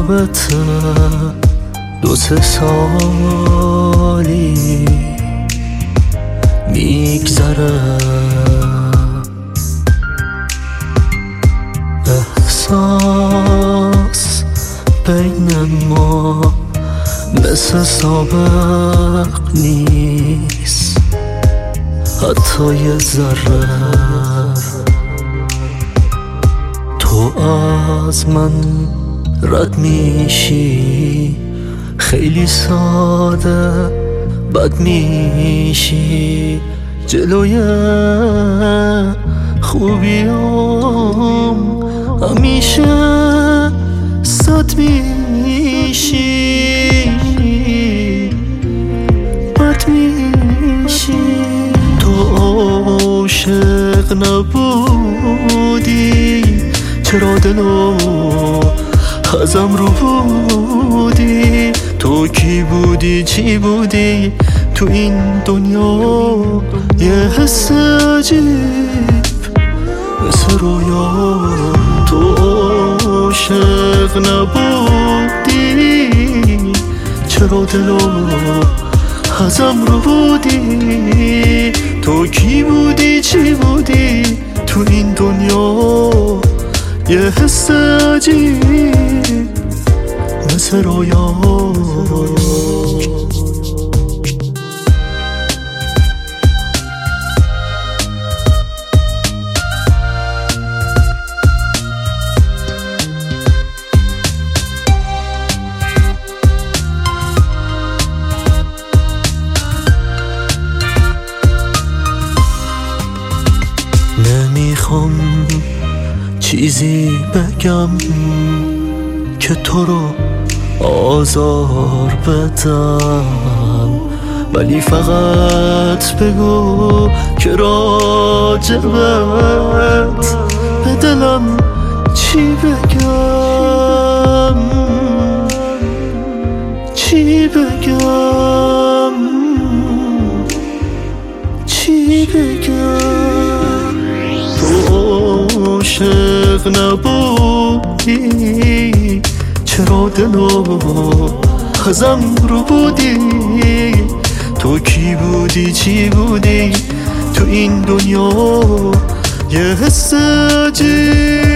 رابطه 2-3 سالی میگذره، احساس بین ما مثل سابق نیست، حتی یه ذره. تو از من رد میشی، خیلی ساده بد میشی، جلوی خوبیام همیشه صد میشی، بد میشی. تو عاشق نبودی، چرا دلو ازم رو بودی؟ تو کی بودی چی بودی تو این دنیا؟ یه حس عجیب مثل رویا. تو عاشق نبودی، چرا دلو ازم رو بودی؟ تو کی بودی چی بودی تو این دنیا؟ یه حس عجیب مثل رویا. نمیخوام چیزی بگم که تو رو آزار بدم، ولی فقط بگو که راجبت به دلم چی بگم، چی بگم، چی بگم. تو عاشق نبودی، چرا دلو ازم رو بودی؟ تو کی بودی چی بودی تو این دنیا؟ یه حس عجیب